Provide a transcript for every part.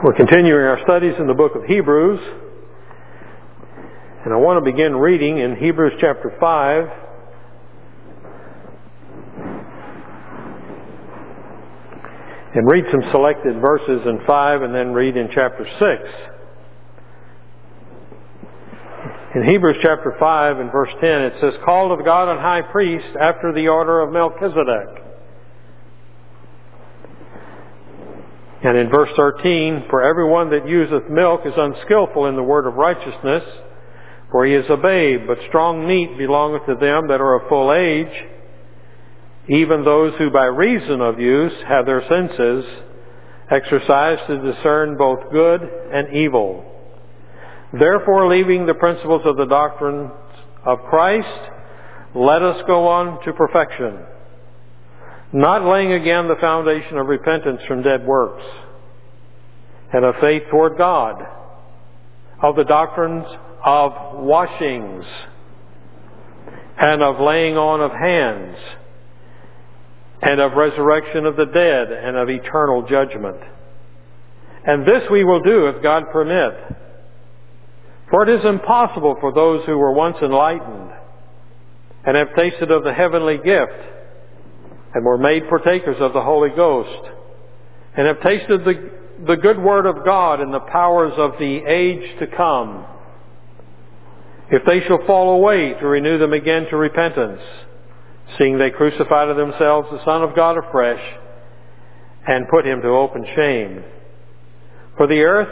We're continuing our studies in the book of Hebrews, and I want to begin reading in Hebrews chapter 5. And read some selected verses in 5 and then read in chapter 6. In Hebrews chapter 5 and verse 10 it says, "Called of God and high priest after the order of Melchizedek." And in verse 13, "For everyone that useth milk is unskillful in the word of righteousness, for he is a babe, but strong meat belongeth to them that are of full age, even those who by reason of use have their senses exercised to discern both good and evil. Therefore, leaving the principles of the doctrines of Christ, let us go on to perfection, not laying again the foundation of repentance from dead works, and of faith toward God, of the doctrines of washings, and of laying on of hands, and of resurrection of the dead, and of eternal judgment. And this we will do if God permit. For it is impossible for those who were once enlightened, and have tasted of the heavenly gift, and were made partakers of the Holy Ghost, and have tasted the good word of God and the powers of the age to come, if they shall fall away, to renew them again to repentance, seeing they crucify to themselves the Son of God afresh, and put him to open shame. For the earth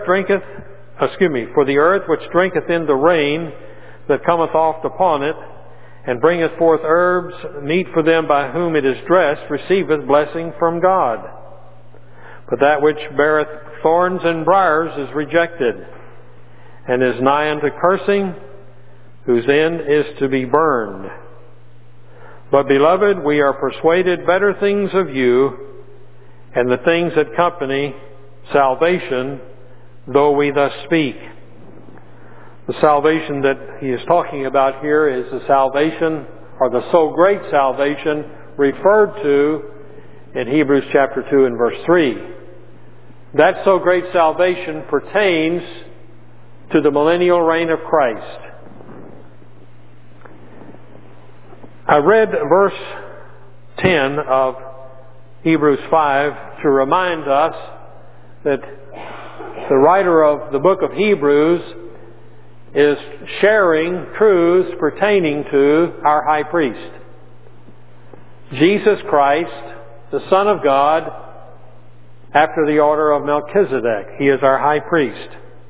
which drinketh in the rain that cometh oft upon it, and bringeth forth herbs, meat for them by whom it is dressed, receiveth blessing from God. But that which beareth thorns and briars is rejected, and is nigh unto cursing, whose end is to be burned. But, beloved, we are persuaded better things of you, and the things that accompany salvation, though we thus speak." The salvation that he is talking about here is the salvation, or the so great salvation, referred to in Hebrews chapter 2 and verse 3. That so great salvation pertains to the millennial reign of Christ. I read verse 10 of Hebrews 5 to remind us that the writer of the book of Hebrews is sharing truths pertaining to our high priest, Jesus Christ, the Son of God, after the order of Melchizedek. He is our high priest.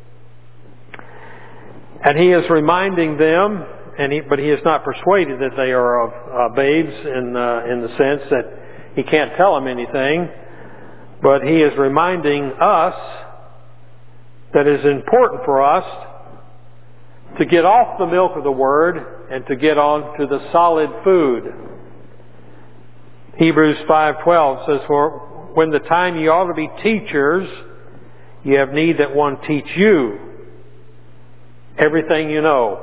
And he is reminding them, but he is not persuaded that they are of babes in the sense that he can't tell them anything, but he is reminding us that it is important for us to get off the milk of the Word and to get on to the solid food. Hebrews 5:12 says, "For when the time ye ought to be teachers, ye have need that one teach you everything you know."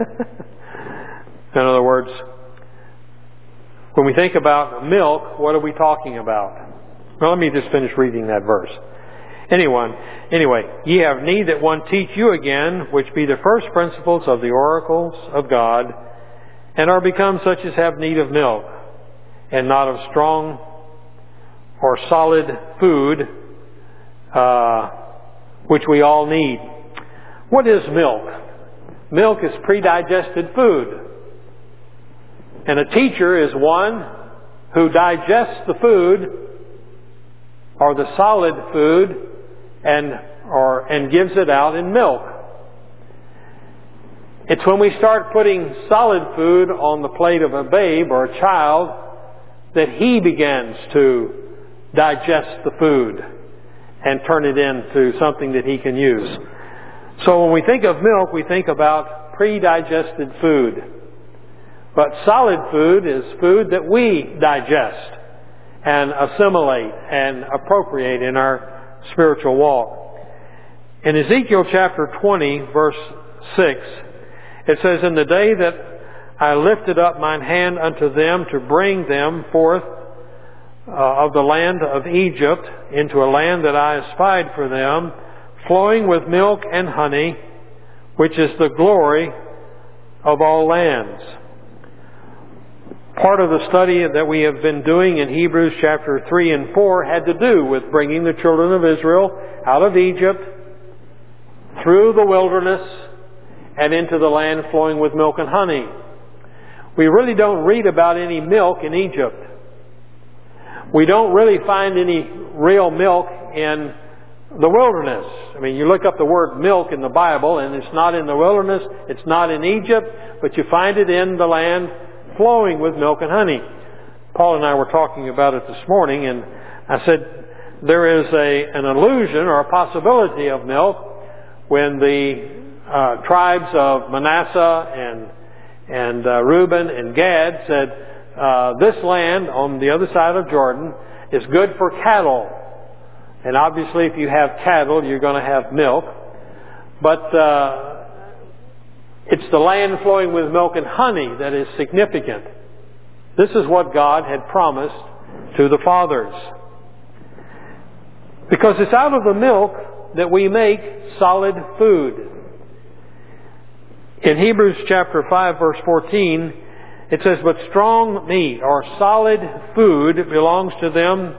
In other words, when we think about milk, what are we talking about? Well, let me just finish reading that verse. Anyway, "Ye have need that one teach you again, which be the first principles of the oracles of God, and are become such as have need of milk, and not of strong or solid food, which we all need." What is milk? Milk is pre-digested food. And a teacher is one who digests the food, or the solid food, and gives it out in milk. It's when we start putting solid food on the plate of a babe or a child that he begins to digest the food and turn it into something that he can use. So when we think of milk, we think about pre-digested food. But solid food is food that we digest and assimilate and appropriate in our spiritual walk. In Ezekiel chapter 20, verse 6, it says, "In the day that I lifted up mine hand unto them to bring them forth of the land of Egypt into a land that I espied for them, flowing with milk and honey, which is the glory of all lands. Part of the study that we have been doing in Hebrews chapter 3 and 4 had to do with bringing the children of Israel out of Egypt, through the wilderness, and into the land flowing with milk and honey. We really don't read about any milk in Egypt. We don't really find any real milk in the wilderness. I mean, you look up the word milk in the Bible, and it's not in the wilderness, it's not in Egypt, but you find it in the land flowing with milk and honey. Paul and I were talking about it this morning, and I said there is an illusion or a possibility of milk when the tribes of Manasseh and Reuben and Gad said, this land on the other side of Jordan is good for cattle. And obviously if you have cattle, you're going to have milk. But it's the land flowing with milk and honey that is significant. This is what God had promised to the fathers. Because it's out of the milk that we make solid food. In Hebrews chapter 5 verse 14, it says, but strong meat or solid food belongeth to them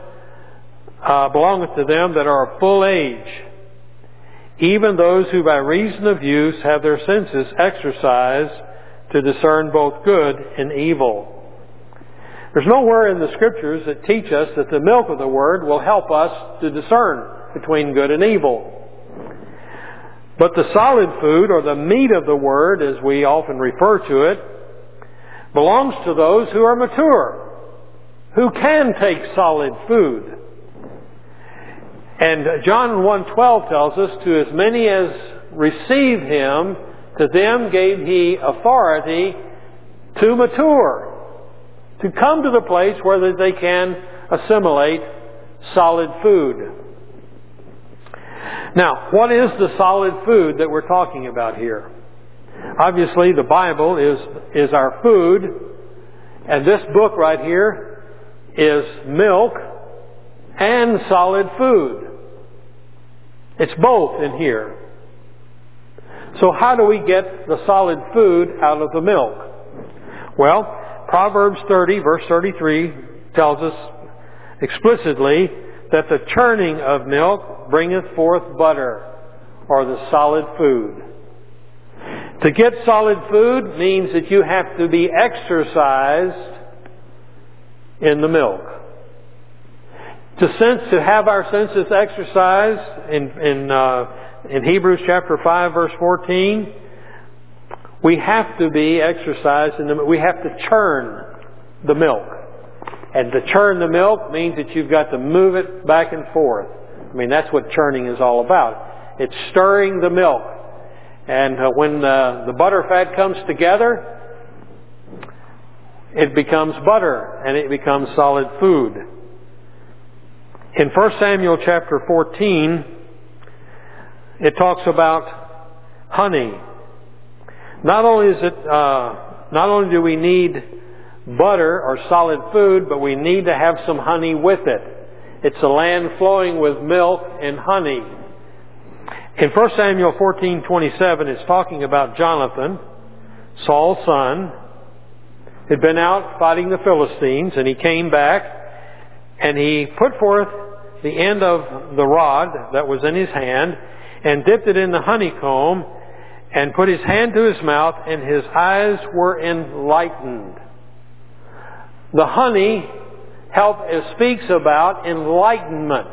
that are of full age, even those who by reason of use have their senses exercised to discern both good and evil. There's nowhere in the Scriptures that teach us that the milk of the Word will help us to discern between good and evil. But the solid food, or the meat of the Word, as we often refer to it, belongs to those who are mature, who can take solid food. And John 1:12 tells us, to as many as receive Him, to them gave He authority to mature, to come to the place where they can assimilate solid food. Now, what is the solid food that we're talking about here? Obviously, the Bible is our food, and this book right here is milk and solid food. It's both in here. So how do we get the solid food out of the milk? Well, Proverbs 30 verse 33 tells us explicitly that the churning of milk bringeth forth butter, or the solid food. To get solid food means that you have to be exercised in the milk. To have our senses exercised in Hebrews chapter 5 verse 14, we have to be exercised we have to churn the milk. And to churn the milk means that you've got to move it back and forth. I mean, that's what churning is all about. It's stirring the milk. And when the butter fat comes together, it becomes butter and it becomes solid food. In 1 Samuel chapter 14, it talks about honey. Not only do we need butter or solid food, but we need to have some honey with it. It's a land flowing with milk and honey. In 1 Samuel 14:27, it's talking about Jonathan, Saul's son, had been out fighting the Philistines, and he came back, and he put forth the end of the rod that was in his hand, and dipped it in the honeycomb, and put his hand to his mouth, and his eyes were enlightened. The honey speaks about enlightenment.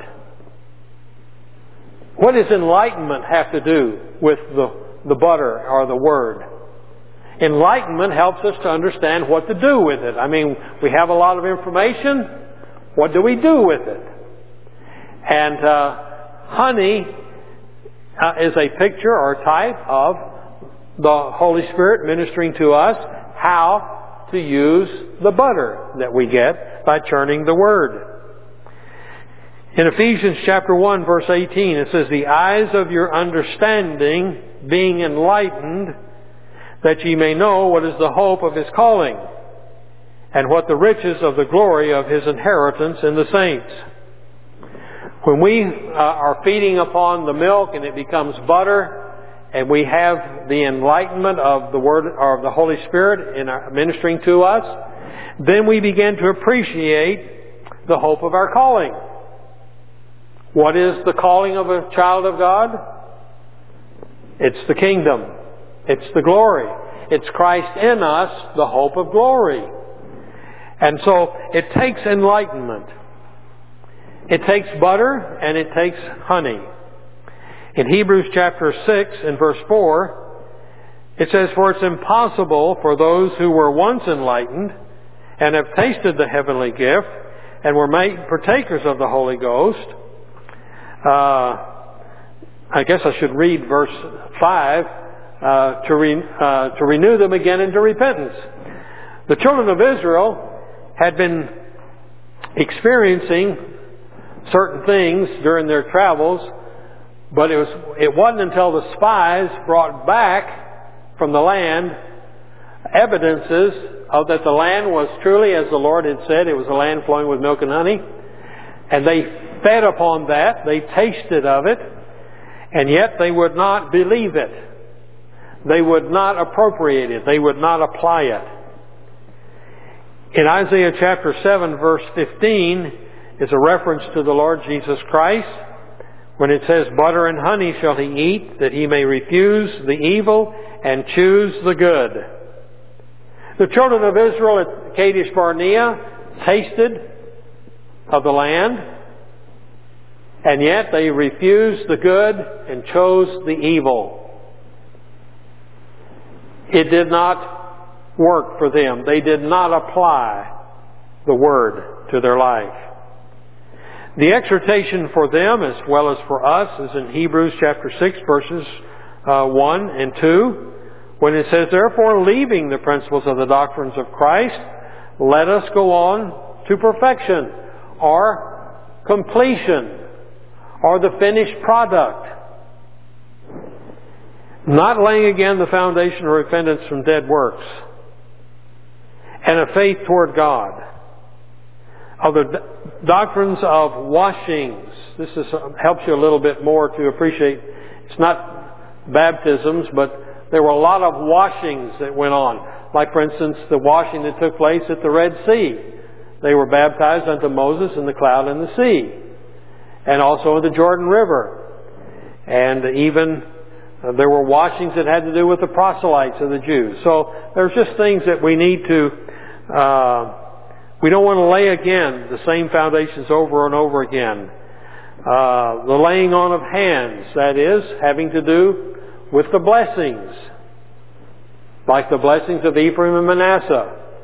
What does enlightenment have to do with the butter or the Word? Enlightenment helps us to understand what to do with it. I mean, we have a lot of information. What do we do with it? And honey is a picture or type of the Holy Spirit ministering to us how to use the butter that we get by churning the Word. In Ephesians chapter 1 verse 18, it says, the eyes of your understanding being enlightened, that ye may know what is the hope of His calling, and what the riches of the glory of His inheritance in the saints. When we are feeding upon the milk and it becomes butter, and we have the enlightenment of the Word or of the Holy Spirit in our ministering to us, then we begin to appreciate the hope of our calling. What is the calling of a child of God? It's the kingdom. It's the glory. It's Christ in us, the hope of glory. And so it takes enlightenment. It takes butter and it takes honey. In Hebrews chapter 6 and verse 4, it says, "For it's impossible for those who were once enlightened and have tasted the heavenly gift and were made partakers of the Holy Ghost." I guess I should read verse 5, to renew them again into repentance. The children of Israel had been experiencing certain things during their travels, but it wasn't until the spies brought back from the land evidences of that the land was truly, as the Lord had said, it was a land flowing with milk and honey. And they fed upon that, they tasted of it, and yet they would not believe it. They would not appropriate it. They would not apply it. In Isaiah chapter 7 verse 15 is a reference to the Lord Jesus Christ when it says, "Butter and honey shall he eat, that he may refuse the evil and choose the good." The children of Israel at Kadesh Barnea tasted of the land, and yet they refused the good and chose the evil. It did not work for them. They did not apply the Word to their life. The exhortation for them, as well as for us, is in Hebrews chapter 6, verses 1 and 2, when it says, "Therefore, leaving the principles of the doctrines of Christ, let us go on to perfection," or completion, or the finished product. Not laying again the foundation of repentance from dead works, and a faith toward God. Of the doctrines of washings. This helps you a little bit more to appreciate. It's not baptisms, but there were a lot of washings that went on. Like, for instance, the washing that took place at the Red Sea. They were baptized unto Moses in the cloud and the sea. And also in the Jordan River. And even there were washings that had to do with the proselytes of the Jews. So there's just things that we need to, we don't want to lay again the same foundations over and over again. The laying on of hands, that is, having to do with the blessings. Like the blessings of Ephraim and Manasseh.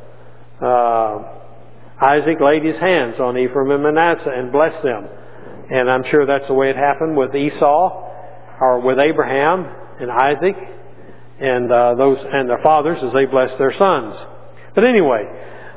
Isaac laid his hands on Ephraim and Manasseh and blessed them. And I'm sure that's the way it happened with Esau, or with Abraham and Isaac, and their fathers as they blessed their sons. But anyway,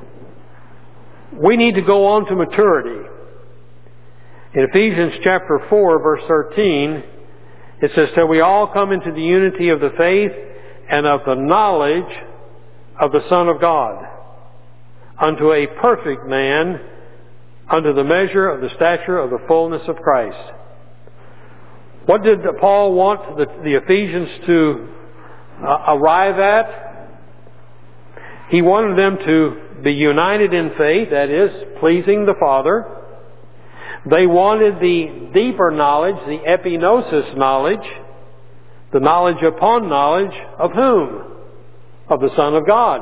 we need to go on to maturity. In Ephesians chapter 4, verse 13, it says, "Till we all come into the unity of the faith and of the knowledge of the Son of God, unto a perfect man, unto the measure of the stature of the fullness of Christ." What did Paul want the Ephesians to arrive at? He wanted them to be united in faith, that is, pleasing the Father. They wanted the deeper knowledge, the epignosis knowledge, the knowledge upon knowledge of whom? Of the Son of God.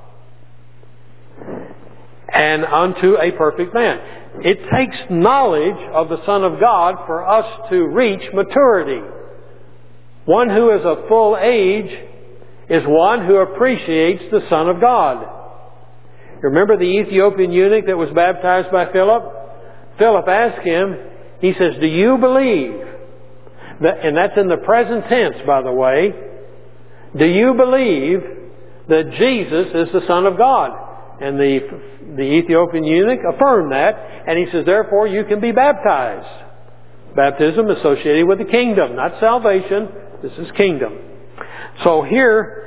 And unto a perfect man. It takes knowledge of the Son of God for us to reach maturity. One who is of full age is one who appreciates the Son of God. Remember the Ethiopian eunuch that was baptized by Philip? Philip asked him, he says, "Do you believe?" And that's in the present tense, by the way. "Do you believe that Jesus is the Son of God?" And the Ethiopian eunuch affirmed that, and he says, "Therefore you can be baptized." Baptism associated with the kingdom, not salvation. This is kingdom. So here,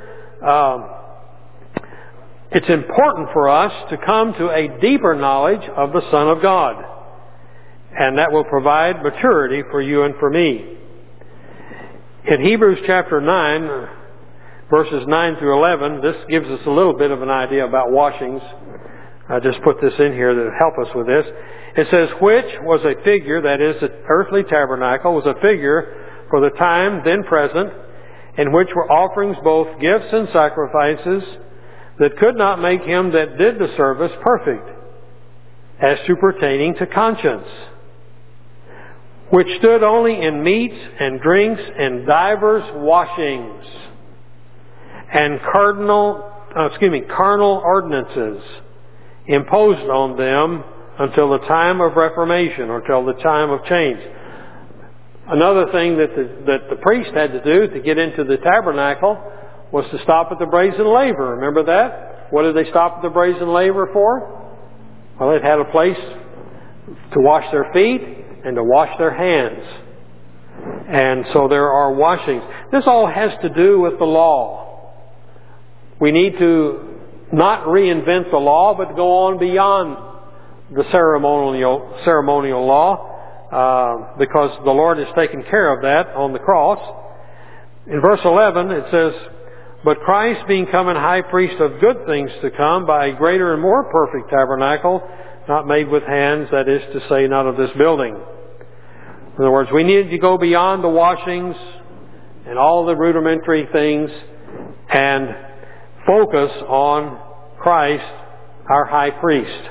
it's important for us to come to a deeper knowledge of the Son of God. And that will provide maturity for you and for me. In Hebrews chapter 9, verses 9 through 11, this gives us a little bit of an idea about washings. I just put this in here to help us with this. It says, which was a figure, that is, the earthly tabernacle, was a figure for the time then present, in which were offerings both gifts and sacrifices, that could not make him that did the service perfect, as to pertaining to conscience, which stood only in meats and drinks and divers washings, and carnal ordinances imposed on them until the time of Reformation, or till the time of change. Another thing that the priest had to do to get into the tabernacle was to stop at the brazen laver. Remember that? What did they stop at the brazen laver for? Well, it had a place to wash their feet and to wash their hands. And so there are washings. This all has to do with the law. We need to not reinvent the law, but go on beyond the ceremonial law, because the Lord has taken care of that on the cross. In verse 11 it says, but Christ being come an high priest of good things to come by a greater and more perfect tabernacle, not made with hands, that is to say, not of this building. In other words, we need to go beyond the washings and all the rudimentary things and focus on Christ, our high priest.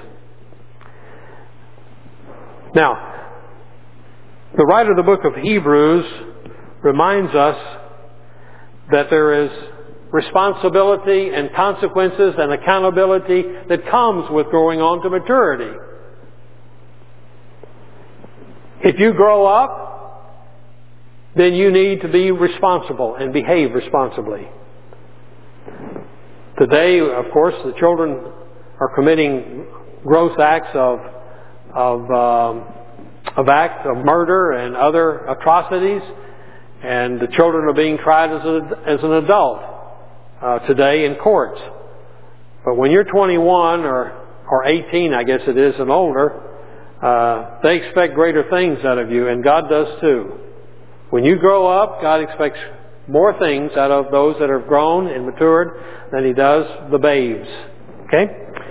Now, the writer of the book of Hebrews reminds us that there is responsibility and consequences and accountability that comes with growing on to maturity. If you grow up, then you need to be responsible and behave responsibly. Today, of course, the children are committing gross acts of murder and other atrocities, and the children are being tried as an adult today in courts. But when you're 21 or 18, I guess it is, and older, they expect greater things out of you, and God does too. When you grow up, God expects more things out of those that have grown and matured than He does the babes. Okay?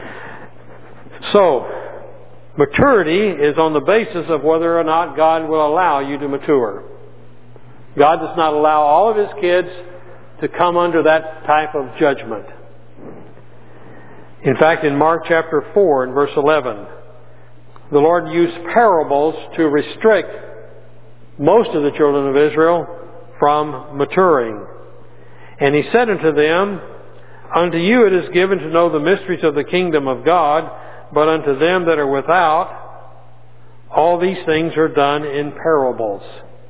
So, maturity is on the basis of whether or not God will allow you to mature. God does not allow all of His kids to come under that type of judgment. In fact, in Mark chapter 4 and verse 11, the Lord used parables to restrict most of the children of Israel from maturing. And He said unto them, unto you it is given to know the mysteries of the kingdom of God, but unto them that are without, all these things are done in parables.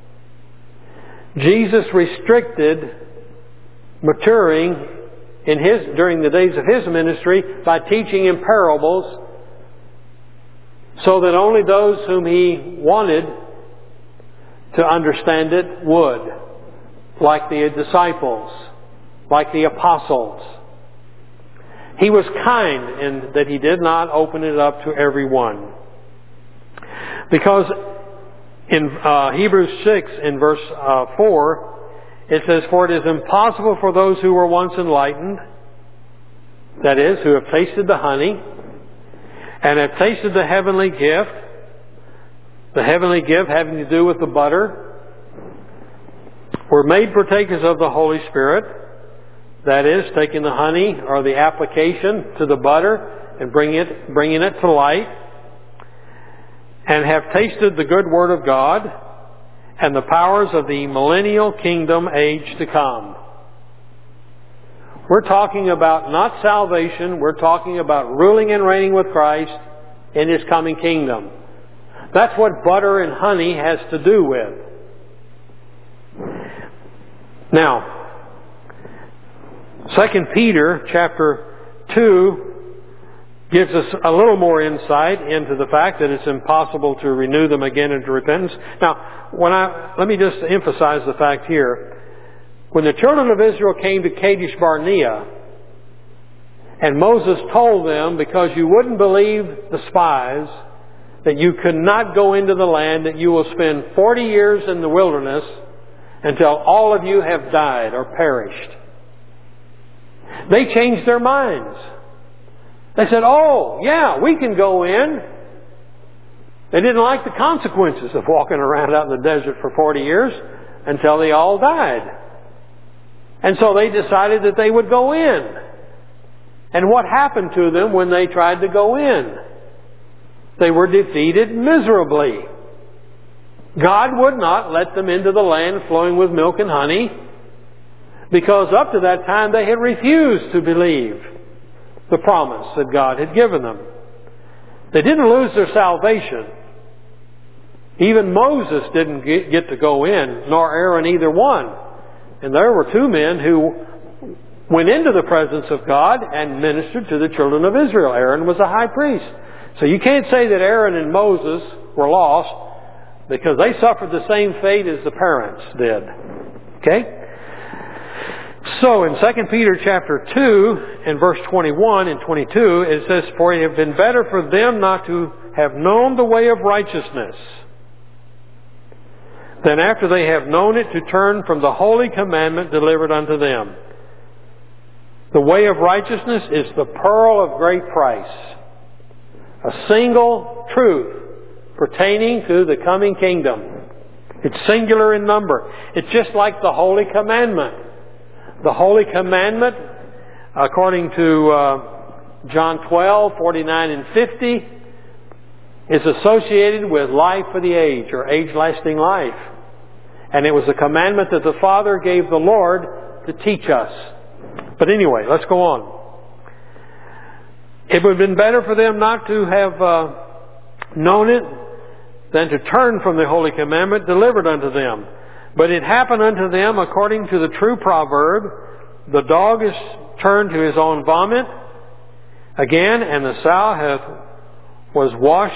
Jesus restricted maturing during the days of His ministry by teaching in parables, so that only those whom He wanted to understand it would, like the disciples, like the apostles. He was kind in that He did not open it up to everyone. Because in Hebrews 6 in verse 4, it says, for it is impossible for those who were once enlightened, that is, who have tasted the honey, and have tasted the heavenly gift having to do with the butter, were made partakers of the Holy Spirit, that is, taking the honey or the application to the butter and bringing it to light, and have tasted the good Word of God and the powers of the millennial kingdom age to come. We're talking about not salvation, we're talking about ruling and reigning with Christ in His coming kingdom. That's what butter and honey has to do with. Now, 2 Peter chapter 2 gives us a little more insight into the fact that it's impossible to renew them again into repentance. Now, let me just emphasize the fact here. When the children of Israel came to Kadesh Barnea, and Moses told them, because you wouldn't believe the spies, that you could not go into the land, that you will spend 40 years in the wilderness until all of you have died or perished. They changed their minds. They said, oh, yeah, we can go in. They didn't like the consequences of walking around out in the desert for 40 years until they all died. And so they decided that they would go in. And what happened to them when they tried to go in? They were defeated miserably. God would not let them into the land flowing with milk and honey, because up to that time they had refused to believe the promise that God had given them. They didn't lose their salvation. Even Moses didn't get to go in, nor Aaron, either one. And there were two men who went into the presence of God and ministered to the children of Israel. Aaron was a high priest. So you can't say that Aaron and Moses were lost, because they suffered the same fate as the parents did. Okay? So in 2 Peter chapter 2 and verse 21 and 22, it says, for it had been better for them not to have known the way of righteousness than after they have known it to turn from the holy commandment delivered unto them. The way of righteousness is the pearl of great price. A single truth pertaining to the coming kingdom. It's singular in number. It's just like the Holy Commandment. The Holy Commandment, according to John 12, 49 and 50, is associated with life for the age, or age-lasting life. And it was a commandment that the Father gave the Lord to teach us. But anyway, let's go on. It would have been better for them not to have known it than to turn from the holy commandment delivered unto them. But it happened unto them according to the true proverb, the dog is turned to his own vomit again, and the sow was washed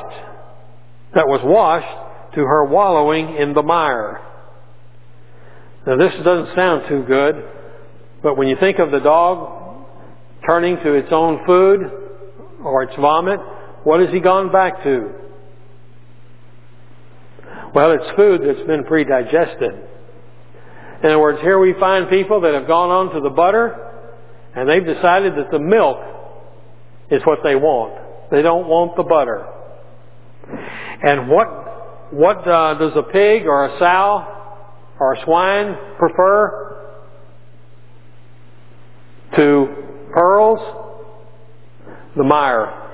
to her wallowing in the mire. Now this doesn't sound too good, but when you think of the dog turning to its own food or its vomit, what has he gone back to? Well, it's food that's been pre-digested. In other words, here we find people that have gone on to the butter, and they've decided that the milk is what they want. They don't want the butter. And what does a pig or a sow or a swine prefer to pearls? The mire.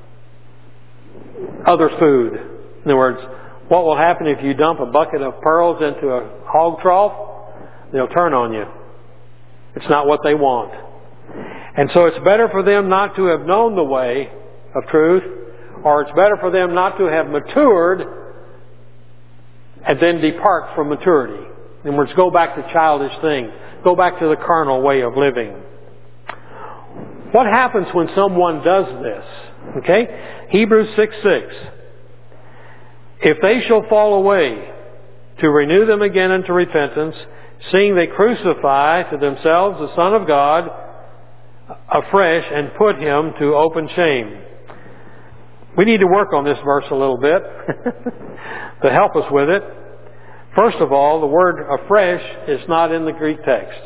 Other food. In other words, what will happen if you dump a bucket of pearls into a hog trough? They'll turn on you. It's not what they want. And so it's better for them not to have known the way of truth, or it's better for them not to have matured and then depart from maturity. In other words, go back to childish things. Go back to the carnal way of living. What happens when someone does this? Okay? Hebrews 6:6. If they shall fall away, to renew them again unto repentance, seeing they crucify to themselves the Son of God afresh and put Him to open shame. We need to work on this verse a little bit to help us with it. First of all, the word afresh is not in the Greek text.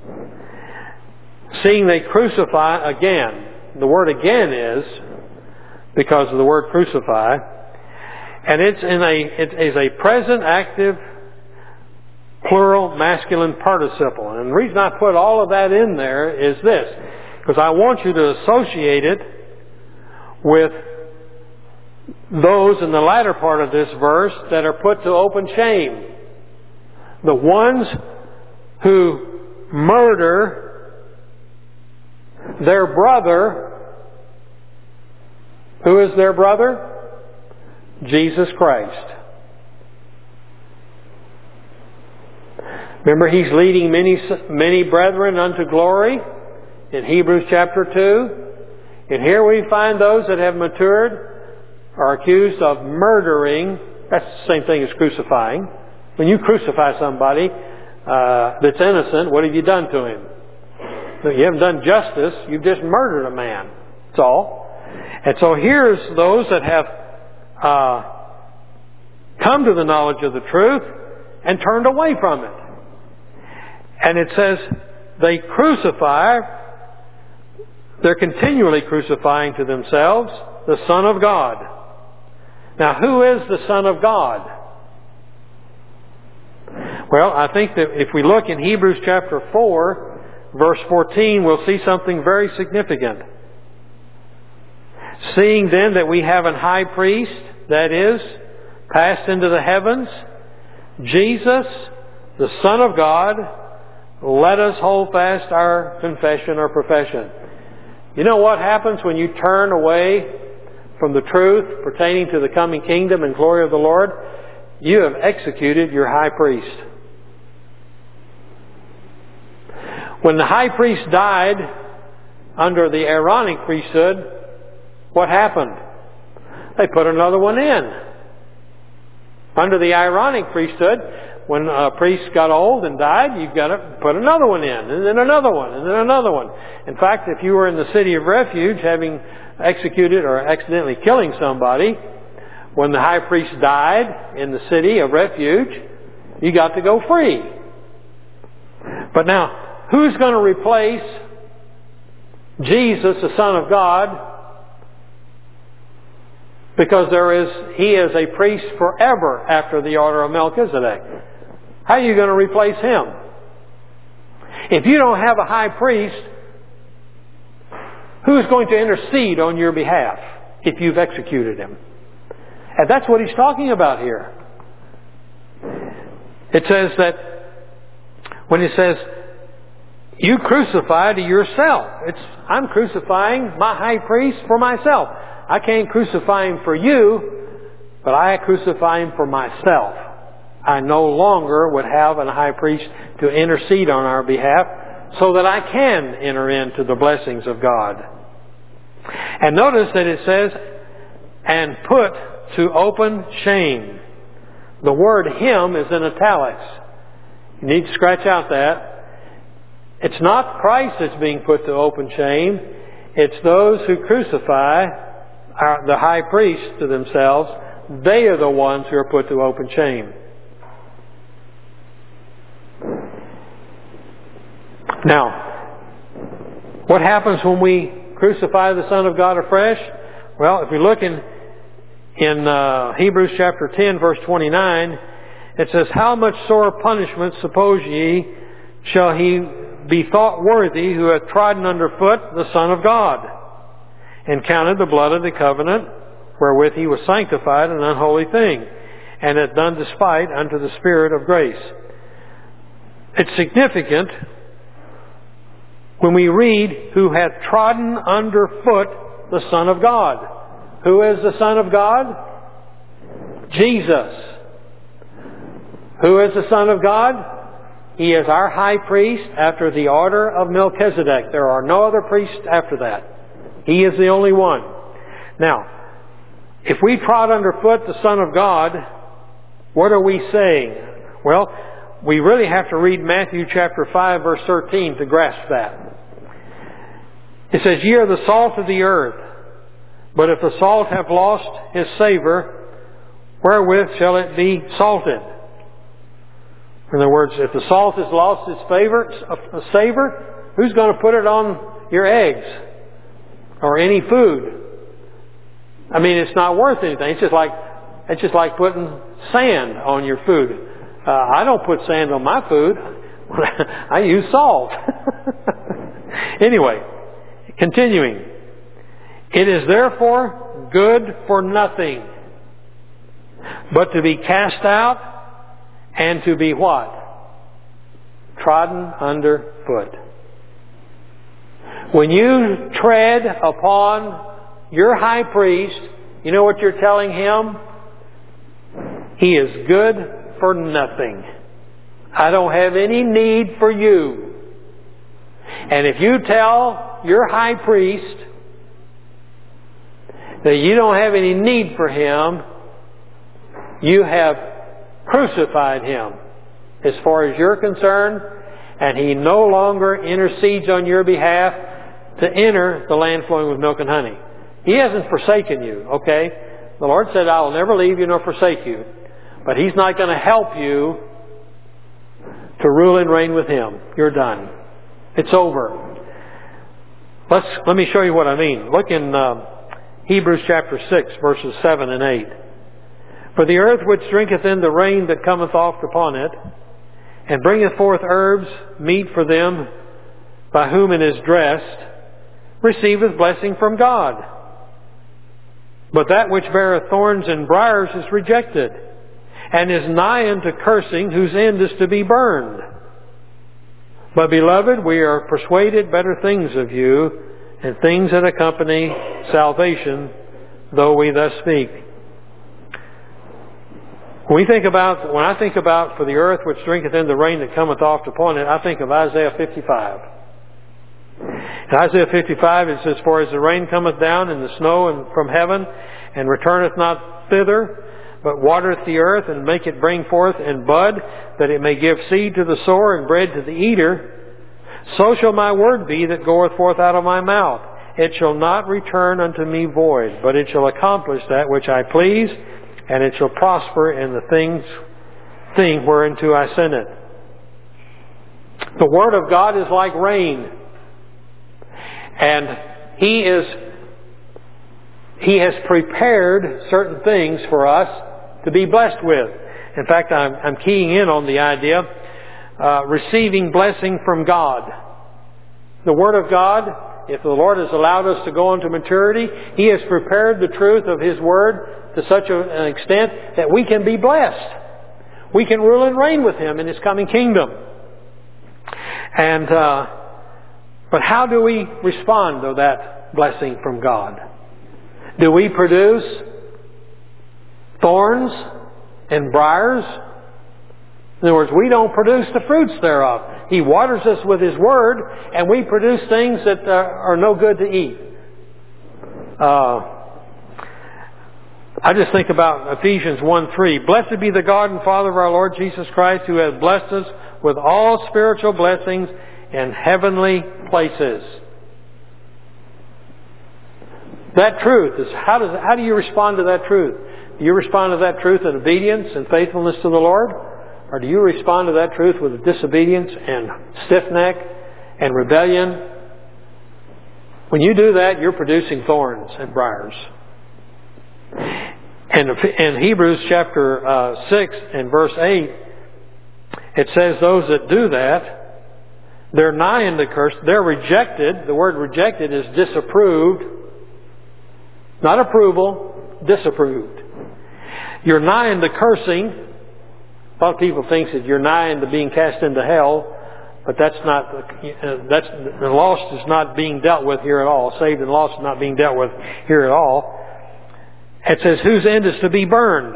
Seeing they crucify again. The word again is because of the word crucify. And it is a present active plural masculine participle. And the reason I put all of that in there is this, because I want you to associate it with those in the latter part of this verse that are put to open shame. The ones who murder their brother. Who is their brother? Jesus Christ. Remember, He's leading many brethren unto glory in Hebrews chapter 2. And here we find those that have matured are accused of murdering. That's the same thing as crucifying. When you crucify somebody that's innocent, what have you done to him? You haven't done justice. You've just murdered a man. That's all. And so here's those that have come to the knowledge of the truth and turned away from it. And it says they crucify, they're continually crucifying to themselves the Son of God. Now, who is the Son of God? Well, I think that if we look in Hebrews chapter 4, verse 14, we'll see something very significant. Seeing then that we have an high priest, that is, passed into the heavens, Jesus, the Son of God, let us hold fast our confession or profession. You know what happens when you turn away from the truth pertaining to the coming kingdom and glory of the Lord? You have executed your high priest. When the high priest died under the Aaronic priesthood, what happened? They put another one in. Under the Aaronic priesthood, when a priest got old and died, you've got to put another one in, and then another one, and then another one. In fact, if you were in the city of refuge, having executed or accidentally killing somebody, when the high priest died in the city of refuge, you got to go free. But now, who's going to replace Jesus, the Son of God? Because He is a priest forever after the order of Melchizedek. How are you going to replace Him? If you don't have a high priest, who's going to intercede on your behalf if you've executed Him? And that's what He's talking about here. It says that when He says, you crucify to yourself. I'm crucifying my high priest for myself. I can't crucify Him for you, but I crucify Him for myself. I no longer would have a high priest to intercede on our behalf so that I can enter into the blessings of God. And notice that it says, and put to open shame. The word Him is in italics. You need to scratch out that. It's not Christ that's being put to open shame. It's those who crucify the high priest to themselves. They are the ones who are put to open shame. Now, what happens when we crucify the Son of God afresh? Well, if we look in Hebrews chapter 10, verse 29, it says, how much sore punishment, suppose ye, shall he be thought worthy who hath trodden under foot the Son of God, and counted the blood of the covenant wherewith he was sanctified an unholy thing, and hath done despite unto the Spirit of grace. It's significant when we read, who hath trodden under foot the Son of God. Who is the Son of God? Jesus. Who is the Son of God? He is our high priest after the order of Melchizedek. There are no other priests after that. He is the only one. Now, if we trod underfoot the Son of God, what are we saying? Well, we really have to read Matthew chapter 5, verse 13 to grasp that. It says, ye are the salt of the earth, but if the salt have lost his savour, wherewith shall it be salted? In other words, if the salt has lost its savor, who's going to put it on your eggs or any food? I mean, it's not worth anything. It's just like putting sand on your food. I don't put sand on my food. I use salt. Anyway, continuing. It is therefore good for nothing, but to be cast out and to be what? Trodden under foot. When you tread upon your high priest, you know what you're telling him? He is good for nothing. I don't have any need for you. And if you tell your high priest that you don't have any need for him, you have crucified him as far as you're concerned, and he no longer intercedes on your behalf to enter the land flowing with milk and honey. He hasn't forsaken you, okay? The Lord said, I will never leave you nor forsake you. But He's not going to help you to rule and reign with Him. You're done. It's over. Let me show you what I mean. Look in Hebrews chapter 6, verses 7 and 8. For the earth which drinketh in the rain that cometh oft upon it, and bringeth forth herbs, meat for them by whom it is dressed, receiveth blessing from God. But that which beareth thorns and briars is rejected, and is nigh unto cursing, whose end is to be burned. But, beloved, we are persuaded better things of you, and things that accompany salvation, though we thus speak. When I think about for the earth which drinketh in the rain that cometh oft upon it, I think of Isaiah 55. In Isaiah 55 it says, For as the rain cometh down and the snow and from heaven, and returneth not thither, but watereth the earth, and make it bring forth and bud, that it may give seed to the sower and bread to the eater, so shall my word be that goeth forth out of my mouth. It shall not return unto me void, but it shall accomplish that which I please, and it shall prosper in the thing whereunto I send it. The Word of God is like rain. And He has prepared certain things for us to be blessed with. In fact, I'm keying in on the idea, receiving blessing from God. The Word of God, if the Lord has allowed us to go into maturity, He has prepared the truth of His Word to such an extent that we can be blessed. We can rule and reign with Him in His coming kingdom. And but how do we respond to that blessing from God? Do we produce thorns and briars? In other words, we don't produce the fruits thereof. He waters us with His Word, and we produce things that are no good to eat. I just think about Ephesians 1:3. Blessed be the God and Father of our Lord Jesus Christ, who has blessed us with all spiritual blessings in heavenly places. That truth is, how do you respond to that truth? Do you respond to that truth in obedience and faithfulness to the Lord? Or do you respond to that truth with disobedience and stiff neck and rebellion? When you do that, you're producing thorns and briars. And in Hebrews chapter 6 and verse 8, it says those that do that, they're nigh unto curse. They're rejected. The word rejected is disapproved. Not approval, disapproved. You're nigh unto cursing. A lot of people think that you're nigh unto being cast into hell, but that's not. The lost is not being dealt with here at all. Saved and lost is not being dealt with here at all. It says, whose end is to be burned.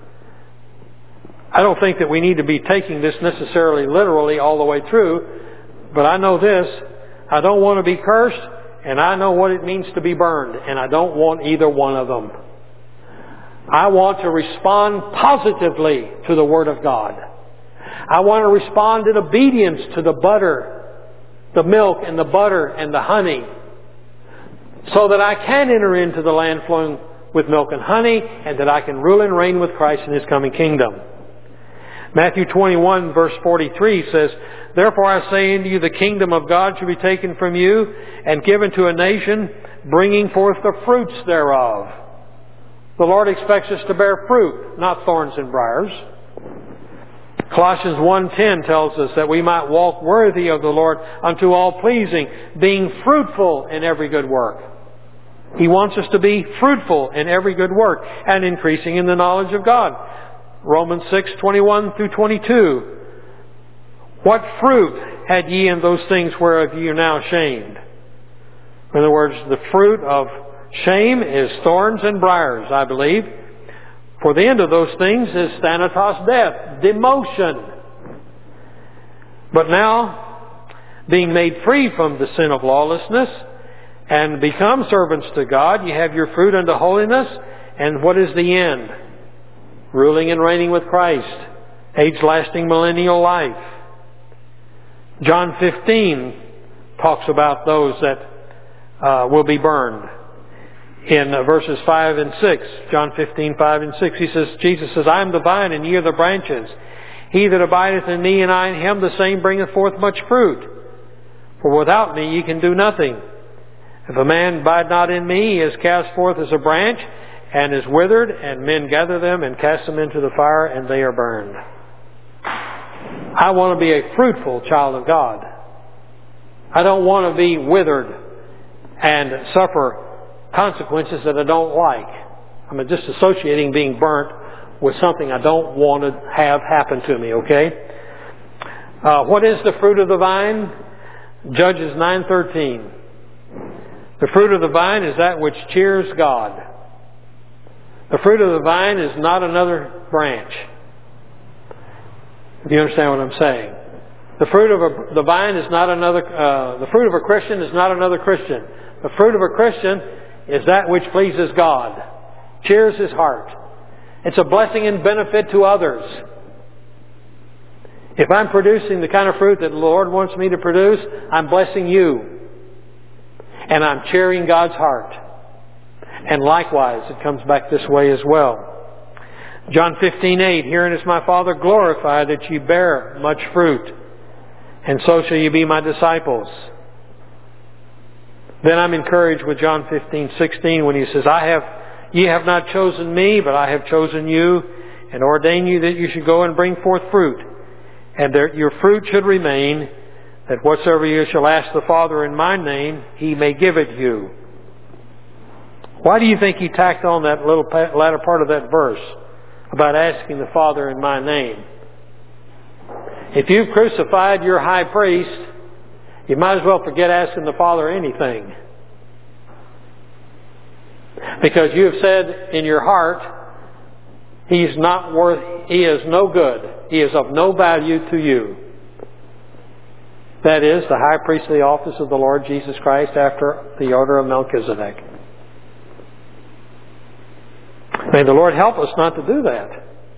I don't think that we need to be taking this necessarily literally all the way through, but I know this. I don't want to be cursed, and I know what it means to be burned, and I don't want either one of them. I want to respond positively to the Word of God. I want to respond in obedience to the butter, the milk and the butter and the honey, so that I can enter into the land flowing with milk and honey, and that I can rule and reign with Christ in His coming kingdom. Matthew 21 verse 43 says, Therefore I say unto you, the kingdom of God shall be taken from you, and given to a nation, bringing forth the fruits thereof. The Lord expects us to bear fruit, not thorns and briars. Colossians 1:10 tells us that we might walk worthy of the Lord unto all pleasing, being fruitful in every good work. He wants us to be fruitful in every good work and increasing in the knowledge of God. Romans 6:21 through 22. What fruit had ye in those things whereof ye are now ashamed? In other words, the fruit of shame is thorns and briars, I believe. For the end of those things is thanatos, death, demotion. But now, being made free from the sin of lawlessness, and become servants to God, you have your fruit unto holiness. And what is the end? Ruling and reigning with Christ. Age-lasting millennial life. John 15 talks about those that will be burned. in verses 5 and 6, John 15, 5 and 6, Jesus says, I am the vine, and ye are the branches. He that abideth in me, and I in him, the same bringeth forth much fruit. For without me ye can do nothing. If a man abide not in me, he is cast forth as a branch, and is withered, and men gather them and cast them into the fire, and they are burned. I want to be a fruitful child of God. I don't want to be withered and suffer consequences that I don't like. I'm just associating being burnt with something I don't want to have happen to me, okay? What is the fruit of the vine? Judges 9:13. The fruit of the vine is that which cheers God. The fruit of the vine is not another branch. If you understand what I'm saying. The fruit of the vine is not another, the fruit of a Christian is not another Christian. The fruit of a Christian is that which pleases God, cheers His heart. It's a blessing and benefit to others. If I'm producing the kind of fruit that the Lord wants me to produce, I'm blessing you. And I'm cheering God's heart. And likewise, it comes back this way as well. John 15:8, herein is my Father glorified, that ye bear much fruit, and so shall ye be my disciples. Then I'm encouraged with John 15:16 when he says, ye have not chosen me, but I have chosen you, and ordained you that you should go and bring forth fruit, and that your fruit should remain, that whatsoever you shall ask the Father in my name, He may give it you. Why do you think He tacked on that little latter part of that verse about asking the Father in my name? If you've crucified your high priest, you might as well forget asking the Father anything. Because you have said in your heart, He's not worth, He is no good. He is of no value to you. That is, the high priestly office of the Lord Jesus Christ after the order of Melchizedek. May the Lord help us not to do that.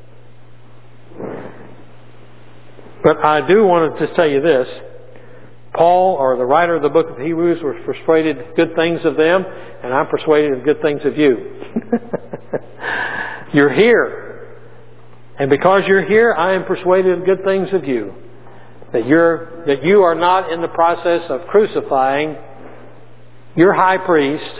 But I do want to just tell you this. Paul, or the writer of the book of Hebrews, was persuaded good things of them, and I'm persuaded of good things of you. You're here. And because you're here, I am persuaded of good things of you. That you are not in the process of crucifying your high priest,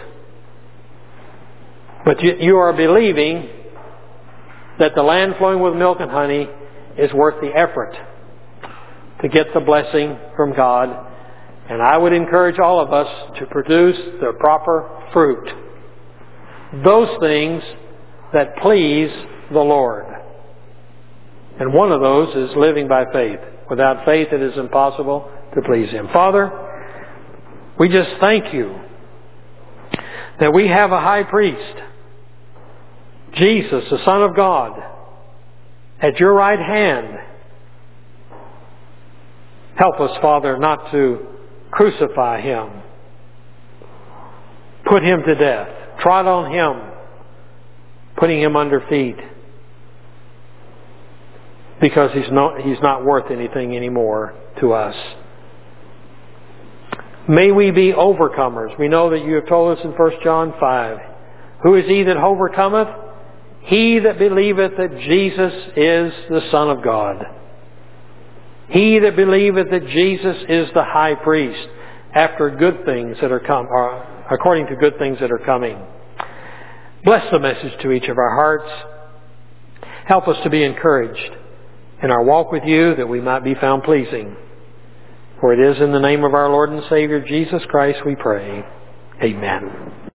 but you are believing that the land flowing with milk and honey is worth the effort to get the blessing from God. And I would encourage all of us to produce the proper fruit. Those things that please the Lord. And one of those is living by faith. Without faith it is impossible to please Him. Father, we just thank You that we have a high priest, Jesus, the Son of God, at Your right hand. Help us, Father, not to crucify Him. Put Him to death. Trod on Him, putting Him under feet. Because He's not worth anything anymore to us. May we be overcomers. We know that You have told us in 1 John 5. Who is he that overcometh? He that believeth that Jesus is the Son of God. He that believeth that Jesus is the high priest after good things that are come, or according to good things that are coming. Bless the message to each of our hearts. Help us to be encouraged in our walk with You, that we might be found pleasing. For it is in the name of our Lord and Savior Jesus Christ we pray. Amen.